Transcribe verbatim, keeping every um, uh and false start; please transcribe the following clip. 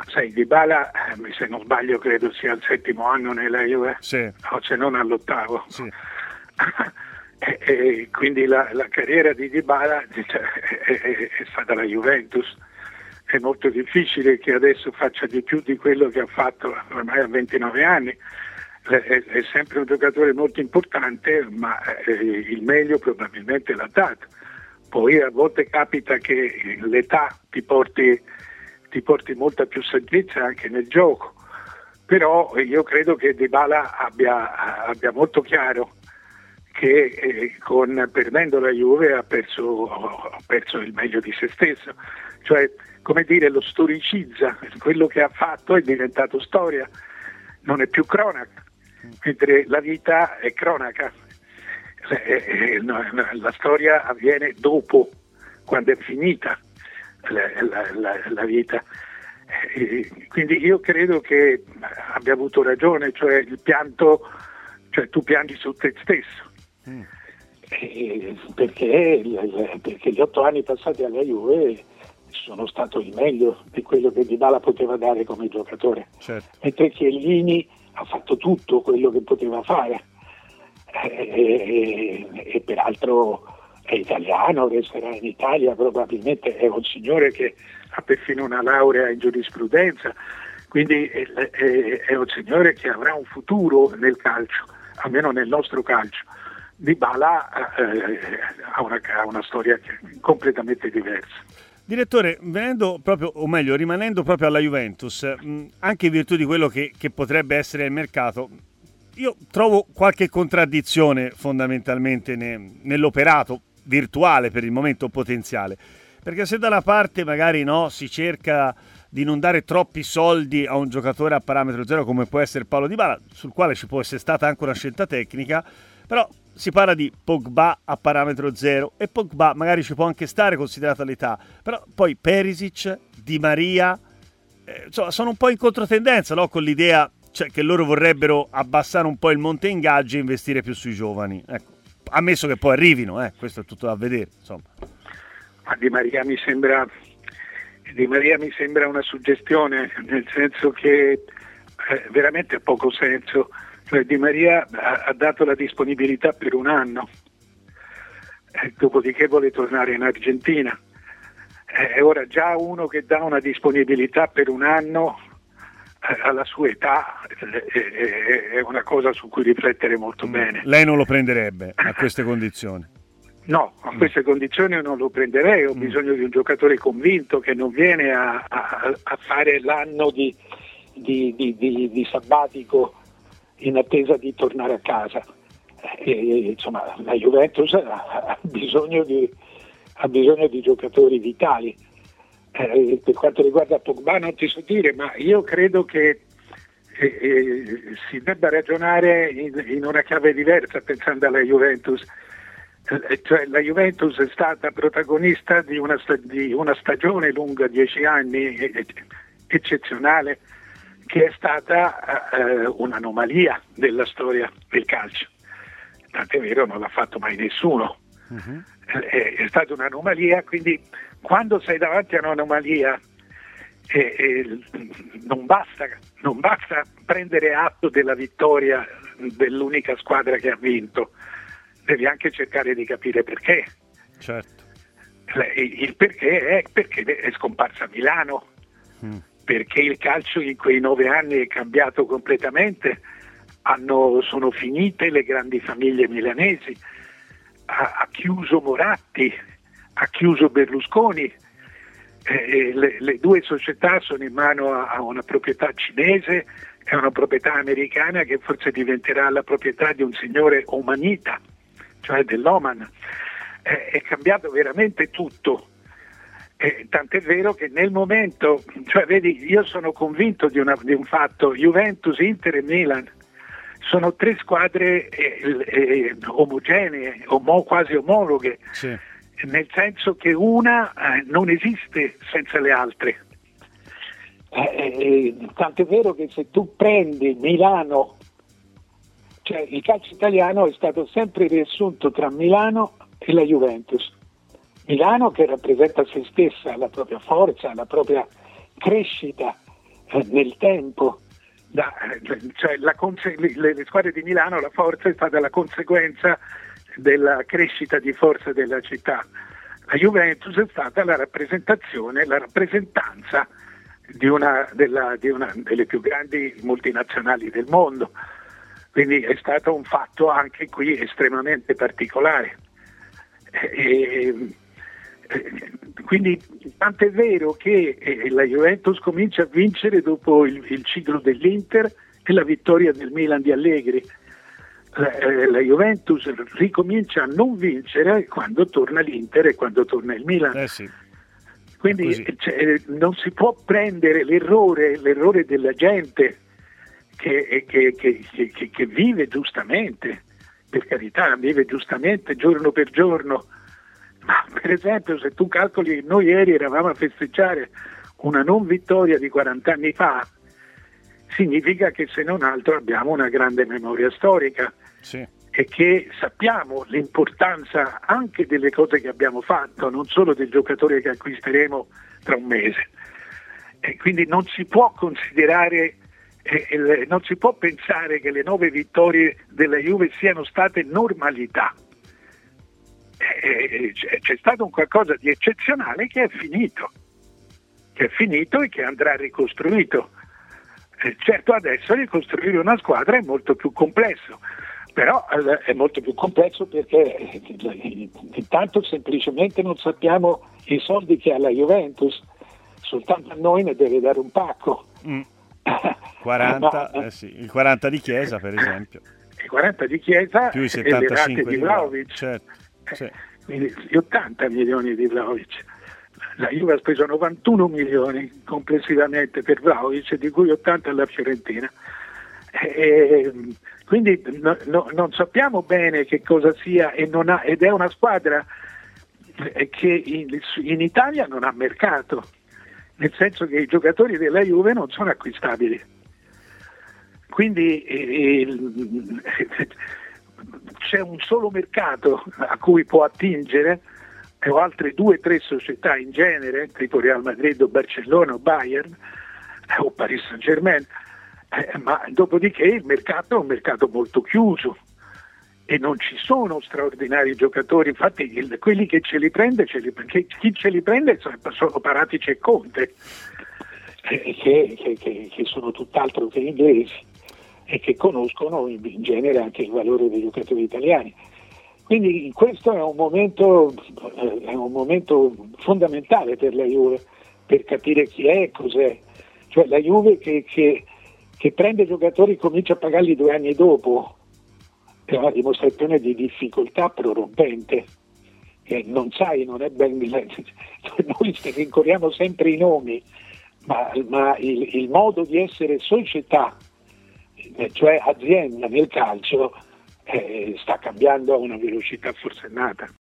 sai, Dybala, se non sbaglio, credo sia il settimo anno nella Juve, sì. o se non all'ottavo. Sì. e, e quindi la, la carriera di Dybala cioè, è, è, è stata la Juventus. È molto difficile che adesso faccia di più di quello che ha fatto ormai a ventinove anni. È, è sempre un giocatore molto importante, ma eh, il meglio probabilmente l'ha dato. Poi a volte capita che l'età ti porti, ti porti molta più saggezza anche nel gioco, però io credo che Dybala abbia, abbia molto chiaro che eh, con, perdendo la Juve ha perso, ha perso il meglio di se stesso, cioè come dire lo storicizza, quello che ha fatto è diventato storia, non è più cronaca, mentre la vita è cronaca. La storia avviene dopo, quando è finita la, la, la, la vita. Quindi io credo che abbia avuto ragione, cioè il pianto, cioè tu piangi su te stesso. Mm. Perché, perché gli otto anni passati alla Juve sono stato il meglio di quello che Dybala poteva dare come giocatore, certo. Mentre Chiellini ha fatto tutto quello che poteva fare. E, e, e peraltro è italiano, resterà in Italia, probabilmente è un signore che ha perfino una laurea in giurisprudenza, quindi è, è, è un signore che avrà un futuro nel calcio, almeno nel nostro calcio. Dybala eh, ha, una, ha una storia completamente diversa. Direttore, venendo proprio, o meglio, rimanendo proprio alla Juventus, mh, anche in virtù di quello che, che potrebbe essere il mercato, io trovo qualche contraddizione fondamentalmente ne, nell'operato virtuale per il momento potenziale, perché se da una parte magari no, si cerca di non dare troppi soldi a un giocatore a parametro zero come può essere Paulo Dybala, sul quale ci può essere stata anche una scelta tecnica, però si parla di Pogba a parametro zero e Pogba magari ci può anche stare considerata l'età, però poi Perisic, Di Maria, eh, insomma, sono un po' in controtendenza, no? Con l'idea cioè, che loro vorrebbero abbassare un po' il monte ingaggi e investire più sui giovani. Ecco, ammesso che poi arrivino, eh, questo è tutto da vedere. Insomma. Ma Di Maria mi sembra, Di Maria mi sembra una suggestione, nel senso che eh, veramente ha poco senso. Cioè, Di Maria ha, ha dato la disponibilità per un anno, eh, dopodiché vuole tornare in Argentina. E eh, ora già uno che dà una disponibilità per un anno eh, alla sua età eh, è una cosa su cui riflettere molto mm. bene. Lei non lo prenderebbe a queste condizioni? No, a queste mm. condizioni non lo prenderei. Ho mm. bisogno di un giocatore convinto che non viene a, a, a fare l'anno di, di, di, di, di sabbatico in attesa di tornare a casa. E, insomma, la Juventus ha, ha, bisogno di, ha bisogno di giocatori vitali. Eh, per quanto riguarda Pogba non ti so dire, ma io credo che eh, eh, si debba ragionare in, in una chiave diversa pensando alla Juventus. Eh, cioè, la Juventus è stata protagonista di una, sta- di una stagione lunga, dieci anni, eh, eccezionale, che è stata eh, un'anomalia della storia del calcio. Tant'è vero, non l'ha fatto mai nessuno. Uh-huh. È, è stata un'anomalia, quindi quando sei davanti a un'anomalia eh, eh, non basta, non basta prendere atto della vittoria dell'unica squadra che ha vinto, devi anche cercare di capire perché. Certo. Il perché è perché è scomparsa Milano. Mm. Perché il calcio in quei nove anni è cambiato completamente, hanno, sono finite le grandi famiglie milanesi, ha, ha chiuso Moratti, ha chiuso Berlusconi, eh, le, le due società sono in mano a, a una proprietà cinese e a una proprietà americana che forse diventerà la proprietà di un signore omanita, cioè dell'Oman. Eh, è cambiato veramente tutto. Eh, tant'è vero che nel momento, cioè vedi, io sono convinto di, una, di un fatto: Juventus, Inter e Milan sono tre squadre eh, eh, omogenee, omo, quasi omologhe, sì. Nel senso che una eh, non esiste senza le altre. Eh, eh, tant'è vero che se tu prendi Milano, cioè il calcio italiano è stato sempre riassunto tra Milano e la Juventus. Milano che rappresenta se stessa, la propria forza, la propria crescita, eh, nel tempo. Da, cioè la conse- le, le squadre di Milano, la forza è stata la conseguenza della crescita di forza della città. La Juventus è stata la rappresentazione, la rappresentanza di una, della, di una delle più grandi multinazionali del mondo. Quindi è stato un fatto anche qui estremamente particolare. E, e, quindi tant'è vero che eh, la Juventus comincia a vincere dopo il, il ciclo dell'Inter e la vittoria del Milan di Allegri. La, eh, la Juventus ricomincia a non vincere quando torna l'Inter e quando torna il Milan. Eh sì. Quindi cioè, non si può prendere l'errore, l'errore della gente che, che, che, che, che vive giustamente, per carità, vive giustamente giorno per giorno. Ma per esempio, se tu calcoli, noi ieri eravamo a festeggiare una non vittoria di quaranta anni fa, significa che se non altro abbiamo una grande memoria storica. Sì. E che sappiamo l'importanza anche delle cose che abbiamo fatto, non solo del giocatore che acquisteremo tra un mese. E quindi non si può considerare, eh, il, non si può pensare che le nove vittorie della Juve siano state normalità. Eh, c'è stato un qualcosa di eccezionale che è finito, che è finito e che andrà ricostruito. Eh, certo, adesso ricostruire una squadra è molto più complesso. Però è molto più complesso perché intanto semplicemente non sappiamo i soldi che ha la Juventus, soltanto a noi ne deve dare un pacco. Mm. quaranta, Ma, eh sì, il quaranta di Chiesa per esempio. Il quaranta di Chiesa più i settantacinque di Vlahovic. Certo, sì. Quindi gli ottanta milioni di Vlahovic. La Juve ha speso novantuno milioni complessivamente per Vlahovic, di cui ottanta alla Fiorentina. E, quindi no, no, non sappiamo bene che cosa sia e non ha, ed è una squadra che in, in Italia non ha mercato, nel senso che i giocatori della Juve non sono acquistabili. Quindi eh, c'è un solo mercato a cui può attingere o altre due o tre società in genere, tipo Real Madrid o Barcellona o Bayern eh, o Paris Saint-Germain. Eh, ma dopodiché il mercato è un mercato molto chiuso e non ci sono straordinari giocatori, infatti il, quelli che ce li prende, ce li, che, chi ce li prende sono, sono Paratici e Conte, eh, che, che, che, che sono tutt'altro che inglesi e che conoscono in, in genere anche il valore dei giocatori italiani. Quindi questo è un momento, eh, è un momento fondamentale per la Juve, per capire chi è e cos'è. Cioè la Juve che, che che prende giocatori e comincia a pagarli due anni dopo è una dimostrazione di difficoltà prorompente, che non sai, non è ben noi rincorriamo sempre i nomi, ma, ma il, il modo di essere società, cioè azienda nel calcio, eh, sta cambiando a una velocità forsennata.